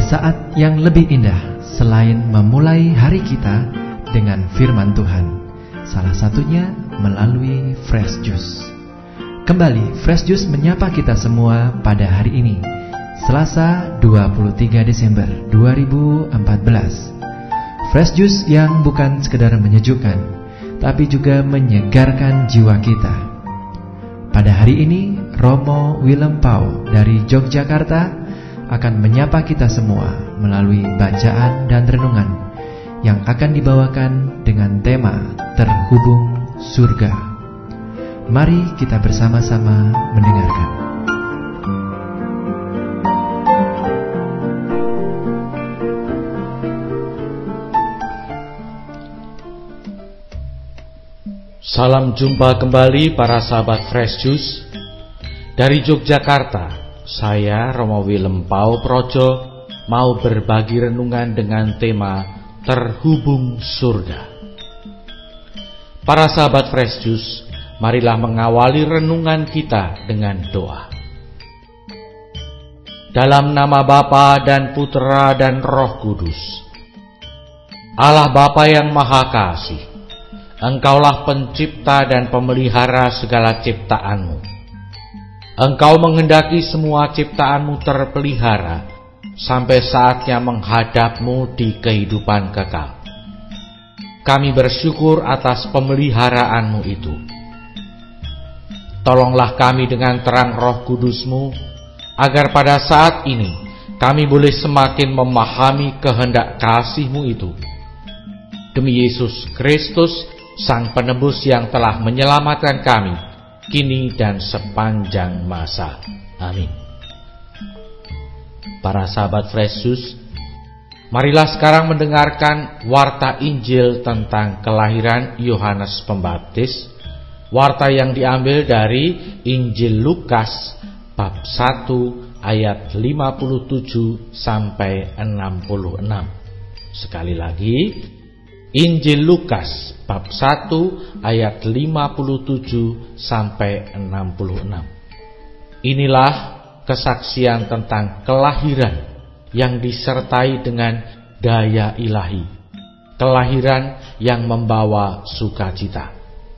saat yang lebih indah selain memulai hari kita dengan firman Tuhan. Salah satunya melalui Fresh Juice. Kembali Fresh Juice menyapa kita semua pada hari ini, Selasa 23 Desember 2014. Fresh Juice yang bukan sekedar menyejukkan, tapi juga menyegarkan jiwa kita. Pada hari ini, Romo Willem Pau dari Yogyakarta akan menyapa kita semua melalui bacaan dan renungan yang akan dibawakan dengan tema Terhubung Surga. Mari kita bersama-sama mendengarkan. Salam jumpa kembali para sahabat Fresh Juice. Dari Yogyakarta, saya Romo Willem Pau Projo mau berbagi renungan dengan tema Terhubung Surga. Para sahabat Fresh Juice, marilah mengawali renungan kita dengan doa. Dalam nama Bapa dan Putera dan Roh Kudus. Allah Bapa yang Maha Kasih, Engkaulah pencipta dan pemelihara segala ciptaan-Mu. Engkau menghendaki semua ciptaan-Mu terpelihara sampai saatnya menghadap-Mu di kehidupan kekal. Kami bersyukur atas pemeliharaan-Mu itu. Tolonglah kami dengan terang Roh Kudus-Mu, agar pada saat ini kami boleh semakin memahami kehendak kasih-Mu itu. Demi Yesus Kristus, Sang Penebus yang telah menyelamatkan kami, kini dan sepanjang masa. Amin. Para sahabat Fresh Juice, marilah sekarang mendengarkan warta Injil tentang kelahiran Yohanes Pembaptis. Warta yang diambil dari Injil Lukas bab 1 ayat 57 sampai 66. Sekali lagi, Injil Lukas bab 1 ayat 57 sampai 66. Inilah kesaksian tentang kelahiran yang disertai dengan daya ilahi, kelahiran yang membawa sukacita.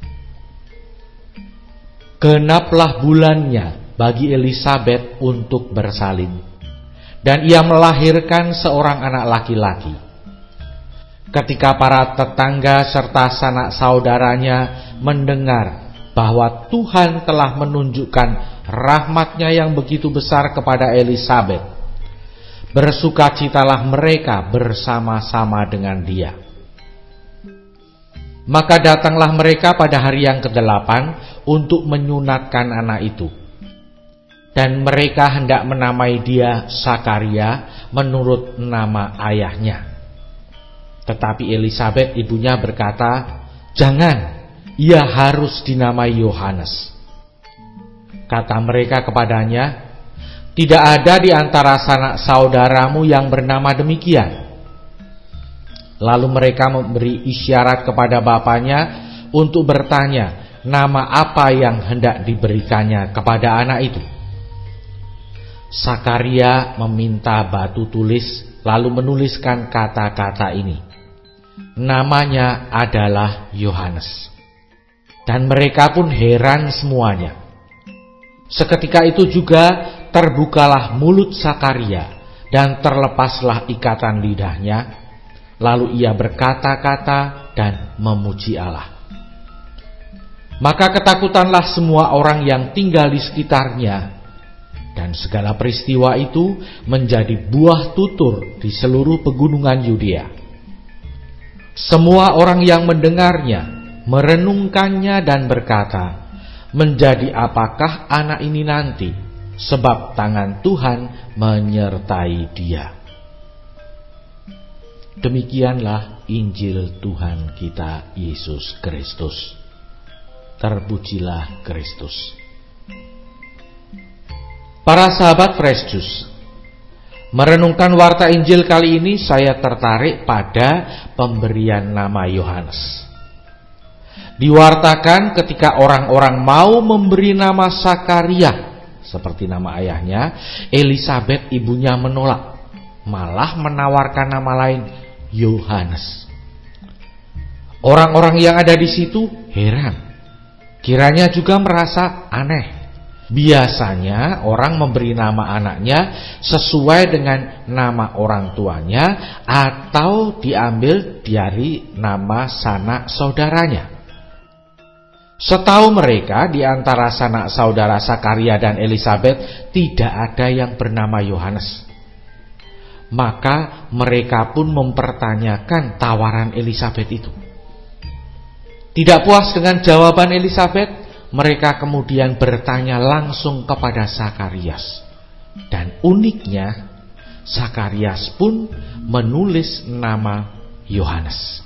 Genaplah bulannya bagi Elisabet untuk bersalin, dan ia melahirkan seorang anak laki-laki. Ketika para tetangga serta sanak saudaranya mendengar bahwa Tuhan telah menunjukkan rahmat-Nya yang begitu besar kepada Elisabet, bersukacitalah mereka bersama-sama dengan dia. Maka datanglah mereka pada hari yang ke-8 untuk menyunatkan anak itu. Dan mereka hendak menamai dia Sakaria menurut nama ayahnya. Tetapi Elisabet ibunya berkata, "Jangan, ia harus dinamai Yohanes." Kata mereka kepadanya, "Tidak ada di antara sanak saudaramu yang bernama demikian." Lalu mereka memberi isyarat kepada bapaknya untuk bertanya nama apa yang hendak diberikannya kepada anak itu. Sakaria meminta batu tulis lalu menuliskan kata-kata ini. Namanya adalah Yohanes. Dan mereka pun heran semuanya. Seketika itu juga terbukalah mulut Sakaria dan terlepaslah ikatan lidahnya. Lalu ia berkata-kata dan memuji Allah. Maka ketakutanlah semua orang yang tinggal di sekitarnya. Dan segala peristiwa itu menjadi buah tutur di seluruh pegunungan Yudea. Semua orang yang mendengarnya merenungkannya dan berkata, "Menjadi apakah anak ini nanti? Sebab tangan Tuhan menyertai dia." Demikianlah Injil Tuhan kita Yesus Kristus. Terpujilah Kristus. Para sahabat Fresh Juice, merenungkan warta Injil kali ini saya tertarik pada pemberian nama Yohanes. Diwartakan ketika orang-orang mau memberi nama Sakaria seperti nama ayahnya, Elisabet ibunya menolak. malah menawarkan nama lain, Yohanes. Orang-orang yang ada di situ heran, kiranya juga merasa aneh. Biasanya orang memberi nama anaknya sesuai dengan nama orang tuanya atau diambil dari nama sanak saudaranya. Setahu mereka, di antara sanak saudara Sakaria dan Elisabet tidak ada yang bernama Yohanes. Maka mereka pun mempertanyakan tawaran Elisabet itu. Tidak puas dengan jawaban Elisabet, mereka kemudian bertanya langsung kepada Sakarias. Dan uniknya, Sakarias pun menulis nama Yohanes.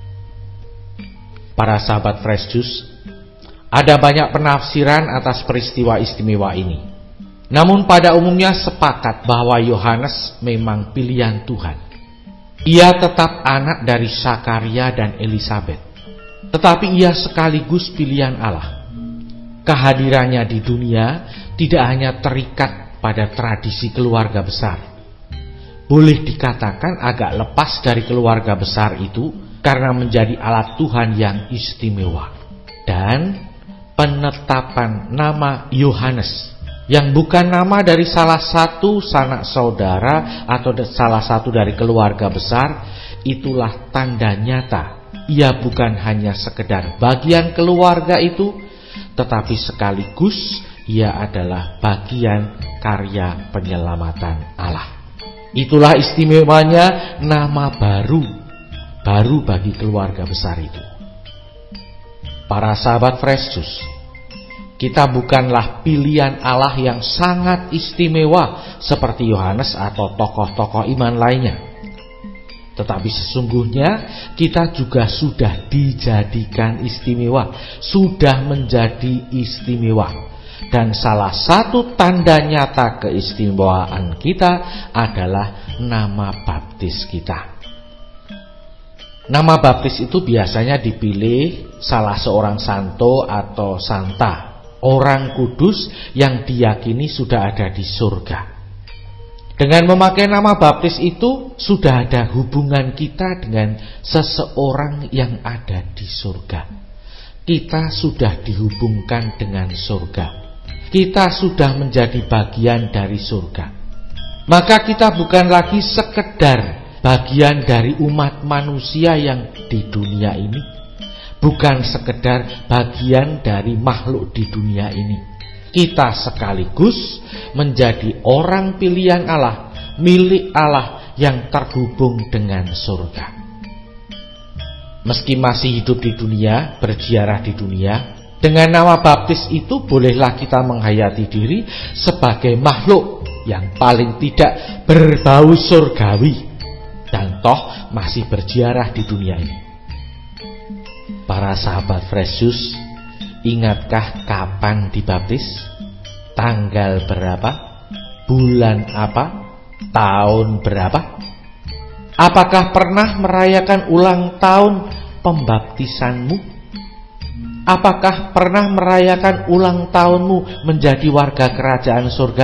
Para sahabat Fresh Juice, ada banyak penafsiran atas peristiwa istimewa ini. Namun pada umumnya sepakat bahwa Yohanes memang pilihan Tuhan. Ia tetap anak dari Sakaria dan Elisabet, tetapi ia sekaligus pilihan Allah. Kehadirannya di dunia tidak hanya terikat pada tradisi keluarga besar. Boleh dikatakan agak lepas dari keluarga besar itu karena menjadi alat Tuhan yang istimewa. Dan penetapan nama Yohanes yang bukan nama dari salah satu sanak saudara atau salah satu dari keluarga besar, itulah tanda nyata ia bukan hanya sekedar bagian keluarga itu, tetapi sekaligus ia adalah bagian karya penyelamatan Allah. Itulah istimewanya nama baru bagi keluarga besar itu. Para sahabat Fresh Juice, kita bukanlah pilihan Allah yang sangat istimewa seperti Yohanes atau tokoh-tokoh iman lainnya. Tetapi sesungguhnya kita juga sudah dijadikan istimewa, sudah menjadi istimewa. Dan salah satu tanda nyata keistimewaan kita adalah nama baptis kita. Nama baptis itu biasanya dipilih salah seorang santo atau santa, orang kudus yang diyakini sudah ada di surga. Dengan memakai nama baptis itu sudah ada hubungan kita dengan seseorang yang ada di surga. Kita sudah dihubungkan dengan surga. Kita sudah menjadi bagian dari surga. Maka kita bukan lagi sekedar bagian dari umat manusia yang di dunia ini. Bukan sekedar bagian dari makhluk di dunia ini. Kita sekaligus menjadi orang pilihan Allah, milik Allah yang terhubung dengan surga. Meski masih hidup di dunia, berziarah di dunia, dengan nama baptis itu bolehlah kita menghayati diri sebagai makhluk yang paling tidak berbau surgawi, dan toh masih berziarah di dunia ini. Para sahabat Fresh Juice, ingatkah kapan dibaptis? Tanggal berapa? Bulan apa? Tahun berapa? Apakah pernah merayakan ulang tahun pembaptisanmu? Apakah pernah merayakan ulang tahunmu menjadi warga kerajaan surga?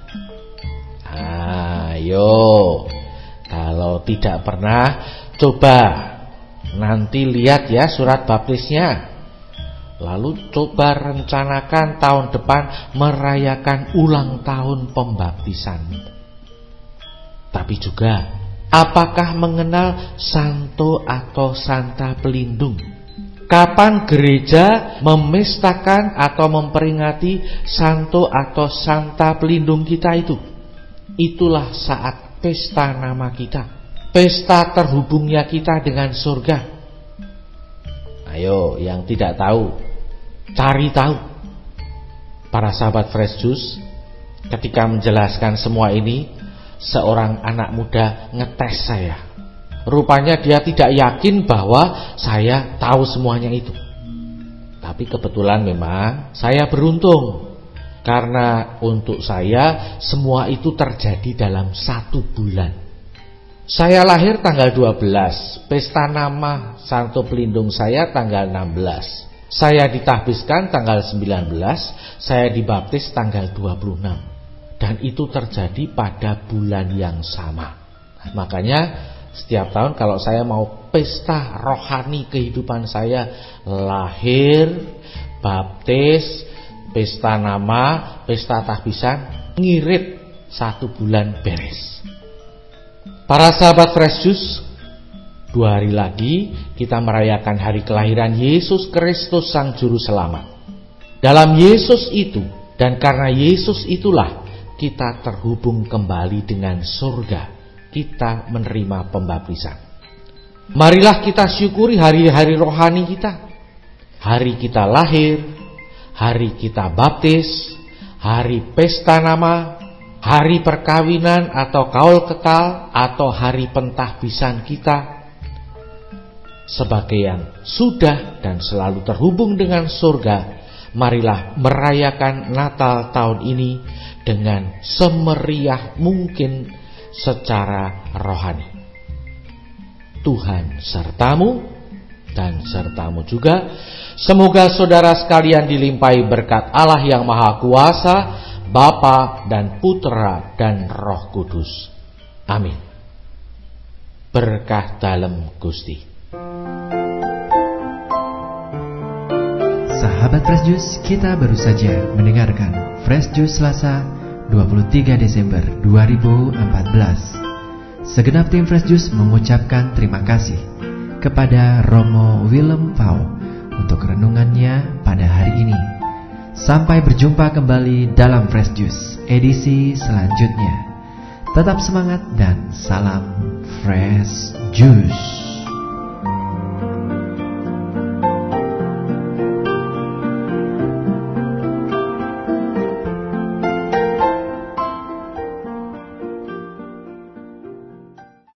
Ayo, kalau tidak pernah, coba nanti lihat ya surat baptisnya. Lalu coba rencanakan tahun depan merayakan ulang tahun pembaptisan. Tapi juga, apakah mengenal santo atau santa pelindung? Kapan gereja memestakan atau memperingati santo atau santa pelindung kita itu? Itulah saat pesta nama kita, pesta terhubungnya kita dengan surga. Ayo, yang tidak tahu, cari tahu. Para sahabat Fresh Juice, ketika menjelaskan semua ini, seorang anak muda ngetes saya. Rupanya dia tidak yakin bahwa saya tahu semuanya itu. Tapi kebetulan memang saya beruntung, karena untuk saya semua itu terjadi dalam 1 bulan. Saya lahir tanggal 12, pesta nama santo pelindung saya tanggal 16. Saya ditahbiskan tanggal 19, saya dibaptis tanggal 26. Dan itu terjadi pada bulan yang sama. Makanya setiap tahun kalau saya mau pesta rohani kehidupan saya, lahir, baptis, pesta nama, pesta tahbisan, ngirit 1 bulan beres. Para sahabat Fresh Juice, 2 hari lagi kita merayakan hari kelahiran Yesus Kristus Sang Juru Selamat. Dalam Yesus itu dan karena Yesus itulah kita terhubung kembali dengan surga. Kita menerima pembaptisan. Marilah kita syukuri hari-hari rohani kita. Hari kita lahir, hari kita baptis, hari pesta nama, hari perkawinan atau kaul kekal, atau hari pentahbisan kita. Sebagai yang sudah dan selalu terhubung dengan surga, marilah merayakan Natal tahun ini dengan semeriah mungkin secara rohani. Tuhan sertamu dan sertamu juga. Semoga saudara sekalian dilimpahi berkat Allah yang Maha Kuasa, Bapa dan Putra dan Roh Kudus. Amin. Berkah dalem Gusti. Sahabat Fresh Juice, kita baru saja mendengarkan Fresh Juice Selasa 23 Desember 2014. Segenap tim Fresh Juice mengucapkan terima kasih kepada Romo Willem Pau untuk renungannya pada hari ini. Sampai berjumpa kembali dalam Fresh Juice edisi selanjutnya. Tetap semangat dan salam Fresh Juice.